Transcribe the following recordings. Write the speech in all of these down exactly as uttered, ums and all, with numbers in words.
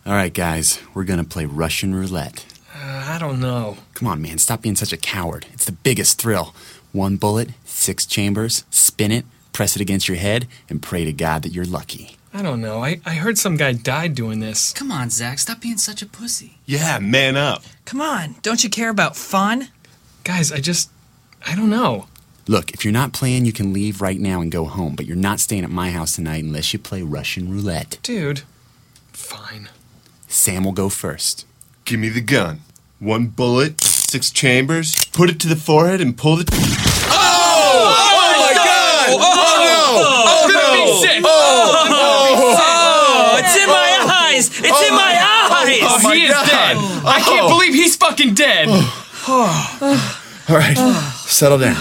All right, guys, we're gonna play Russian roulette. Uh, I don't know. Come on, man, stop being such a coward. It's the biggest thrill. One bullet, six chambers, spin it, press it against your head, and pray to God that you're lucky. I don't know. I, I heard some guy died doing this. Come on, Zach, stop being such a pussy. Yeah, man up. Come on, don't you care about fun? Guys, I just... I don't know. Look, if you're not playing, you can leave right now and go home, but you're not staying at my house tonight unless you play Russian roulette. Dude. Fine. Sam will go first. Give me the gun. One bullet, six chambers, put it to the forehead and pull the... Oh! Oh, my God! Oh, no! I'm gonna be sick! Oh, Oh, it's in my eyes! It's in my eyes! Oh, my he is God. dead! I can't Oh. believe he's fucking dead! All right, settle down.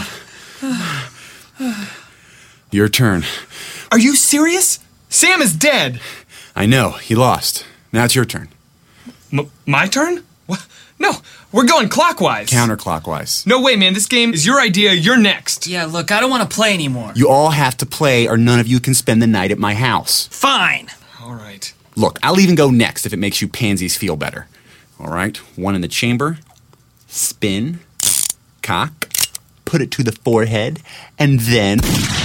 Your turn. Are you serious? Sam is dead! I know, he lost. Now it's your turn. M- my turn? What? No, we're going clockwise. Counterclockwise. No way, man. This game is your idea. You're next. Yeah, look, I don't want to play anymore. You all have to play or none of you can spend the night at my house. Fine. All right. Look, I'll even go next if it makes you pansies feel better. All right, one in the chamber, spin, cock, put it to the forehead, and then...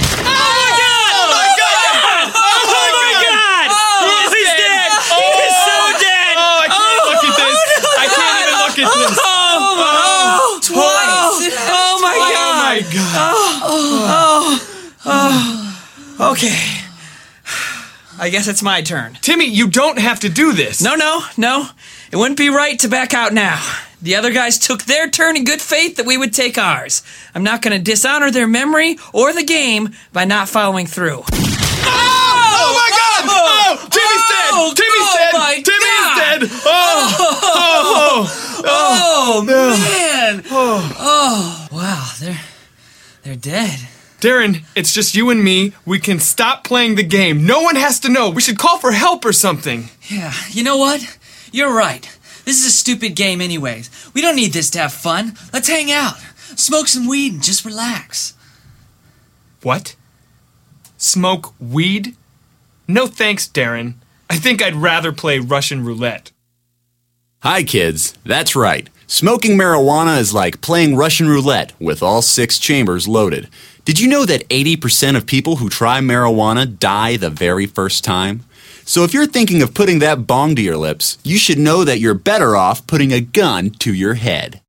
Okay. I guess it's my turn. Timmy, you don't have to do this. No, no, no. It wouldn't be right to back out now. The other guys took their turn in good faith that we would take ours. I'm not going to dishonor their memory or the game by not following through. Oh, my God! Oh, Timmy's dead! Oh, Timmy's oh dead! my Timmy's God. dead! Oh! Oh, man! Oh, wow, they're they're dead. Darren, it's just you and me. We can stop playing the game. No one has to know. We should call for help or something. Yeah, you know what? You're right. This is a stupid game anyways. We don't need this to have fun. Let's hang out, smoke some weed, and just relax. What? Smoke weed? No thanks, Darren. I think I'd rather play Russian roulette. Hi, kids. That's right. Smoking marijuana is like playing Russian roulette with all six chambers loaded. Did you know that eighty percent of people who try marijuana die the very first time? So if you're thinking of putting that bong to your lips, you should know that you're better off putting a gun to your head.